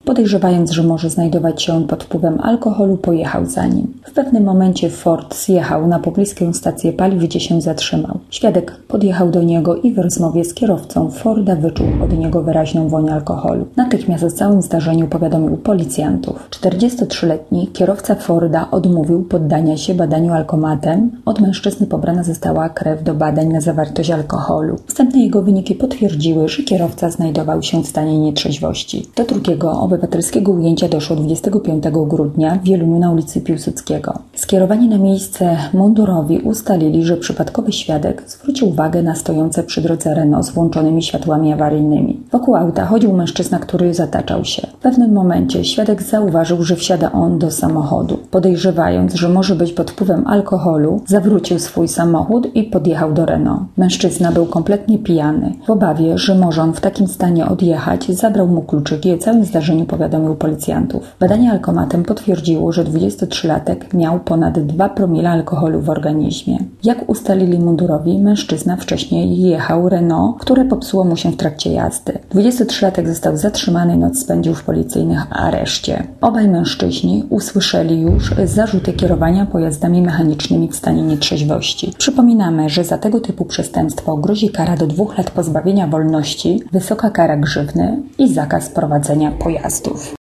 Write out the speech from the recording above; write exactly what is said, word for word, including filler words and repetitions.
Podejrzewając, że może znajdować się on pod wpływem alkoholu, pojechał za nim. W pewnym momencie Ford zjechał na pobliską stację paliw, gdzie się zatrzymał. Świadek podjechał do niego i w rozmowie z kierowcą Forda wyczuł od niego wyraźną woń alkoholu. Natychmiast o całym zdarzeniu powiadomił policjantów. czterdziestotrzyletni kierowca Forda odmówił poddania się badaniu alkomatem. Od mężczyzny pobrana została krew do badań na zawartość alkoholu. Wstępne jego wyniki potwierdziły, że kierowca znajdował się w stanie nietrzeźwości. Do drugiego obywatelskiego ujęcia doszło dwudziestego piątego grudnia w Wieluniu na ulicy Piłsudskiego. Skierowani na miejsce mundurowi ustalili, że przypadkowy świadek zwrócił uwagę na stojące przy drodze Renault z włączonymi światłami awaryjnymi. Wokół auta chodził mężczyzna, który zataczał się. W pewnym momencie świadek zauważył, że wsiada on do samochodu. Podejrzewając, że może być pod wpływem alkoholu, zawrócił swój samochód i podjechał do Renault. Mężczyzna był kompletnie pijany. W obawie, że może on w takim stanie odjechać, zabrał mu kluczyki i o całym zdarzeniu powiadomił policjantów. Badanie alkomatem potwierdziło, że dwudziestotrzylatek miał ponad dwa promile alkoholu w organizmie. Jak ustalili mundurowi, mężczyzna wcześniej jechał Renault, które popsuło mu się w trakcie jazdy. dwudziestotrzylatek został zatrzymany i noc spędził w policyjnym areszcie. Obaj mężczyźni usłyszeli już zarzuty kierowania pojazdami mechanicznymi w stanie nietrzeźwości. Przypominamy, że za tego typu przestępstwo grozi kara do dwóch lat pozbawienia wolności, wysoka kara grzywny i zakaz prowadzenia pojazdów.